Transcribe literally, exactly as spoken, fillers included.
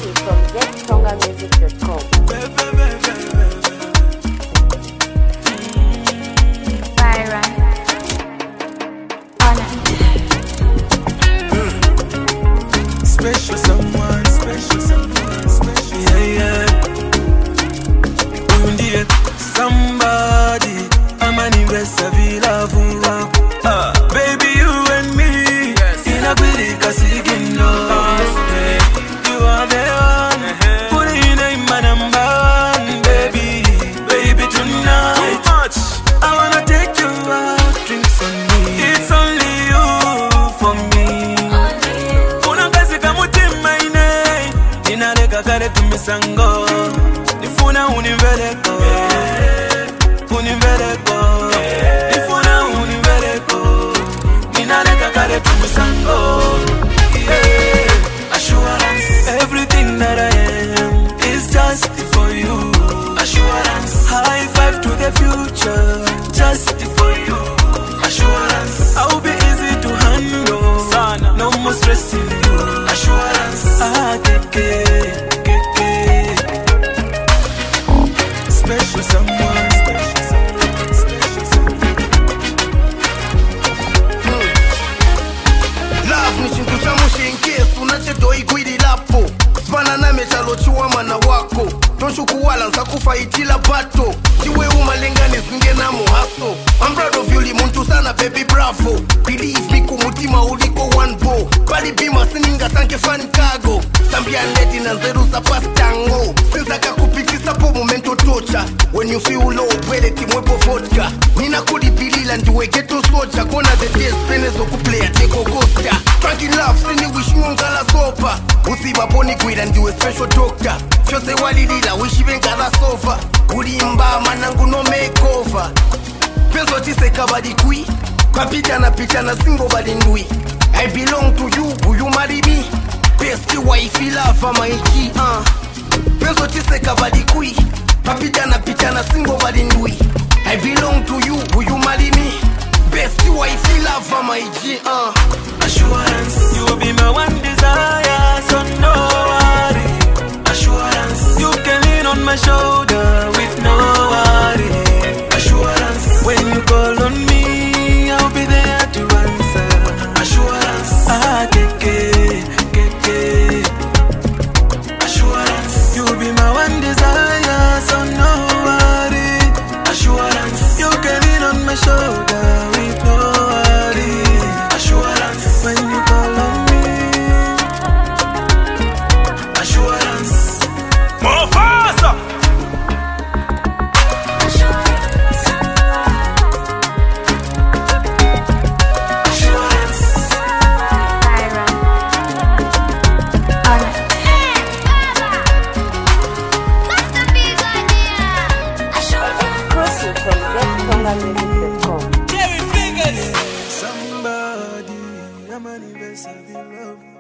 Exclusive from Z Tonga Music dot com. Byron on it. Special someone, special someone, special. Yeah, yeah. Undiye somebody, I'm an investor, love you. Uh, baby, you and me, yes. In a pretty casino. You are the one, uh-huh. Put in a man number one, baby, baby tonight. Too much. I wanna take you out, drink some me. It's only you for me. Una kasi kamutima ine, inaleka kare tumisango. Nifuna univeleko, univeleko. Nifuna univeleko, inaleka kare tumisango. Yeah, assurance. Everything that I am is just for you. Assurance. High five to the future, just for you. Assurance. I'll be easy to handle. Sana. No more stressing you. Assurance. Ah, keke, keke. Special someone, special someone, special someone. Love ni chintu cha mushenkesu unachedoi gwidi lapo Spana na mechalo chiwa mana wako Tonshuku wala nsa kufaitila bato Chiwe umalenga nesinge na muhaso I'm proud of you li muntu sana baby bravo Believe me kumutima uliko one bo Bali bima sininga sanke fan kago Sambia leti na zeru sa pastango Sinza kakupitisa po momento tocha When you feel low pwede timwepo vodka Nina kulipilila ndiwe geto socha Kona the days penezo kuplaya teko costa Frankie love sini wish ngala sopa Usiba poni kwida ndiwe special doctor Chose walilila wishi bengala sofa Ulimba manangu no makeover Penso chise kabadi kui Kapita na pita na singo badi ndui I belong to you, will you marry me? Best wife love my G uh. Penso chise kabadi kui Kapita na pita na singo badi ndui I belong to you, will you marry me? Best wife love my G uh. Assurance. You will be my one desire, so no worry. Assurance. You can lean on my shoulder with no worry. Assurance. When you call on me, I'll be there to answer. Assurance. Ah, keke, keke. Assurance. You will be my one desire, so no worry. Assurance. You can lean on my shoulder with no worry. Assurance. When you call on me. Assurance. More faster. Assurance. Assurance. Byron on it. Exclusive from Z Tonga Music dot com. Jerry Fingers. Somebody, I'm an investor, love.